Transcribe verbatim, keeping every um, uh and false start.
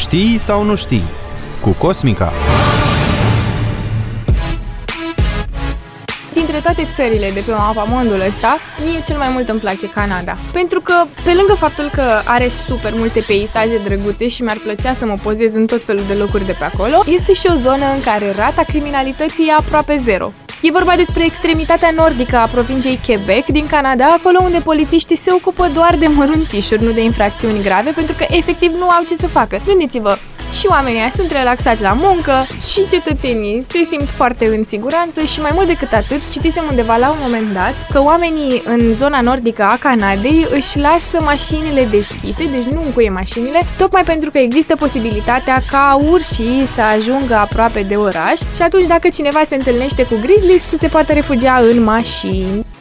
Știi sau nu știi? Cu Cosmica. Dintre toate țările de pe mapamondul ăsta, mie cel mai mult îmi place Canada. Pentru că, pe lângă faptul că are super multe peisaje drăguțe și mi-ar plăcea să mă pozez în tot felul de locuri de pe acolo, este și o zonă în care rata criminalității e aproape zero. E vorba despre extremitatea nordică a provinciei Quebec din Canada, acolo unde polițiștii se ocupă doar de mărunțișuri, nu de infracțiuni grave, pentru că efectiv nu au ce să facă. Gândiți-vă, și oamenii sunt relaxați la muncă, și cetățenii se simt foarte în siguranță și mai mult decât atât, citisem undeva la un moment dat că oamenii în zona nordică a Canadei își lasă mașinile deschise, deci nu încuie mașinile, tocmai pentru că există posibilitatea ca urșii să ajungă aproape de oraș și atunci dacă cineva se întâlnește cu grizzlies să se poată refugia în mașini.